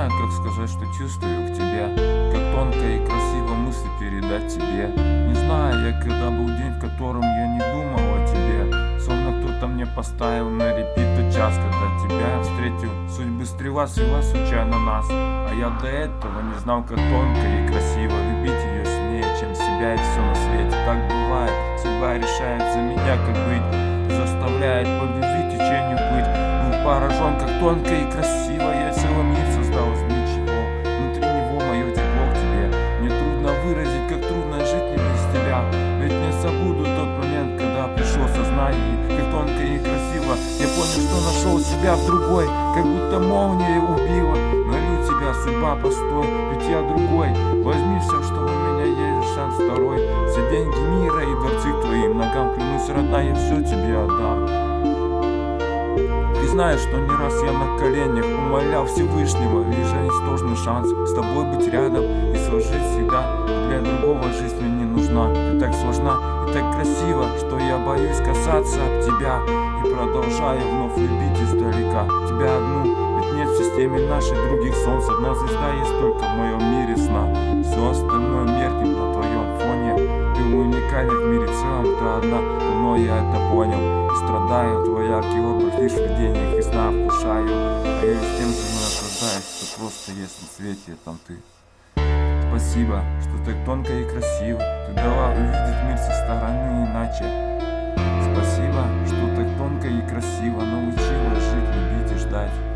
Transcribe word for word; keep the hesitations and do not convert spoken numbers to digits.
знаю, как сказать, что чувствую к тебе, как тонко и красиво мысли передать тебе. Не знаю я, когда был день, в котором я не думал о тебе, словно кто-то мне поставил на репит тот час, когда тебя я встретил. Судьбы стрела свела случайно нас, а я до этого не знал, как тонко и красиво любить ее сильнее, чем себя и все на свете. Так бывает, судьба решает за меня, как быть, заставляет по любви течению быть. Был поражен, как тонко и красиво я целый мир создал из ничего. Внутри него мое тепло к тебе. Мне трудно выразить, как трудно жить не без тебя. Ведь не забуду тот момент, когда пришло сознание, как тонко и красиво я понял, что нашел себя в другой, как будто молния убила. Молю тебя, судьба, постой, ведь я другой. Возьми все, что у меня есть, шанс второй. Все деньги мира и дворцы к твоим ногам, клянусь, родная, я все тебе отдам. Ты знаешь, что не раз я на коленях умолял Всевышнего, лишь ничтожный шанс с тобой быть рядом и сложить всегда. Для другого жизнь мне не нужна. Ты так сложна и так красива, что я боюсь касаться об тебя. И продолжаю вновь любить издалека тебя одну, ведь нет в системе нашей других солнц. Одна звезда есть только в моем мире сна. Все остальное меркнет на твоем фоне. Ты уникальна в мире целом, ты одна, но я это понял. И страдаю, твой яркий образ лишь в видениях и снах вкушаю. А я с тем же наслаждаюсь, что просто есть на свете, там ты. Спасибо, что так тонко и красиво ты дала увидеть мир со стороны иначе. Спасибо, что так тонко и красиво научила жить, любить и ждать.